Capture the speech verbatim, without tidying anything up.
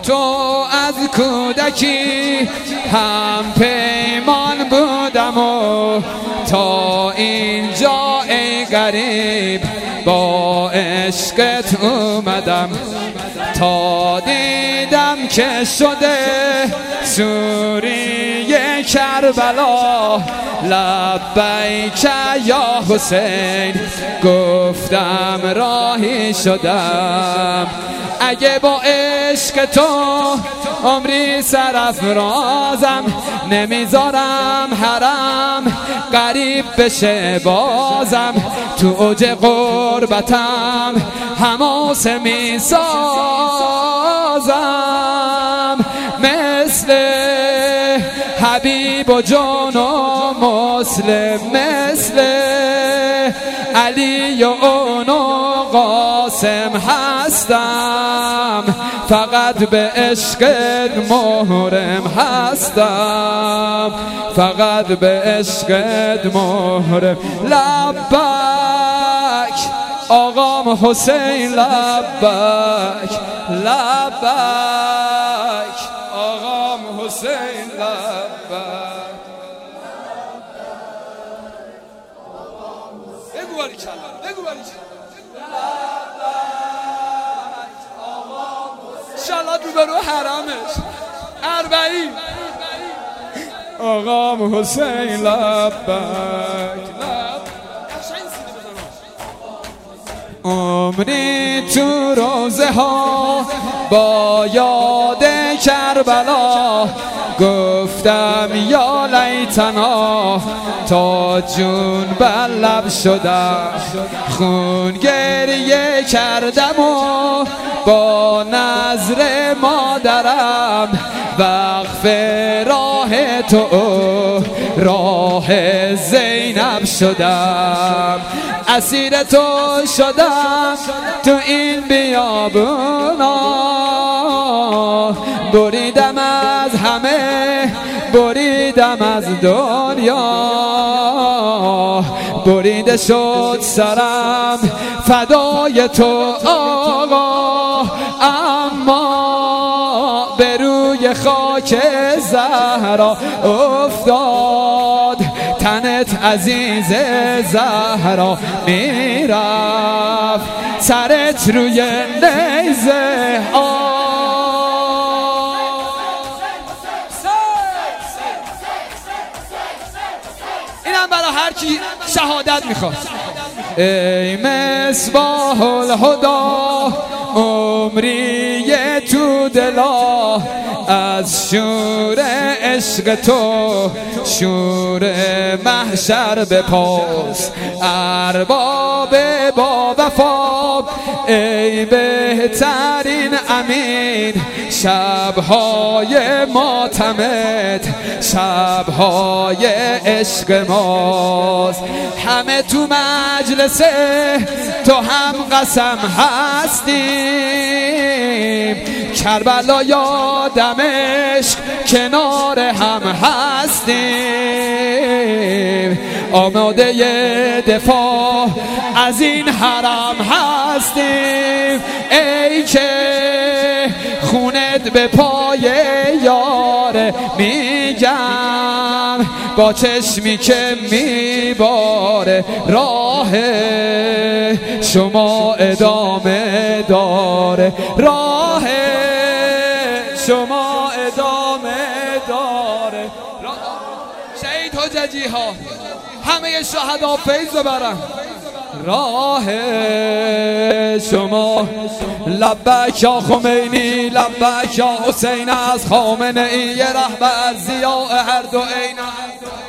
تو از کودکی هم پیمان بودم و تا اینجا ای غریب با عشقت اومدم، تا دیدم که شده سوریه کربلا. لبیک یا حسین گفتم راهی شدم، اگه با عشق تو عمری سرافرازم، نمیذارم حرم غریب بشه بازم، تو اوج غربتم حماسه میسازم، مثل حبیب و جان و مسلم، مثل علی و اون و قاسم هستم، فقط به عشقت محرم هستم، فقط به عشقت محرم. لبک آقام حسین، لبک لبک آقام حسین، لبک. بگو باری کلا، بگو باری کلا. انشالله روبرو حرمش اربعین آقام حسین، لبک. عمری تو روزه ها با یاد کربلا گفتم یا لیتنا، تا جون بر لب شدم خون گریه کردم و با نظر مادرم وقف راه تو راه زینب شدم، اسیر تو شدم تو این بیابونا، بریدم از همه، بریدم از دنیا، بریده شد سرم فدای تو آقا، اما به روی خاک زهرا افتاد تنت عزیز زهرا، میرفت سرت روی نیزه آه. اینم برای هر کی شهادت میخواد. ای مصباح الهدا عمری تو دلا، از شور عشق تو شور محشر بپاس، ارباب با وفا ای بهترین امین، شبهای ماتمت شبهای عشق ماست، همه تو مجلسه تو هم قسم هستیم، کربلا یا دمشق کنار هم هستیم، آماده دفاع از این حرم هستیم، ای که خونت به پای یاره میگم، با چشمی که میباره راه شما ادامه داره، راه شما ادامه داره. شهید حججی ها همه شهدا فیض ببرن، راه شما. لبک یا خمینی، لبک یا حسین، از خامنه ای رهبر ضیاء هر دو عین.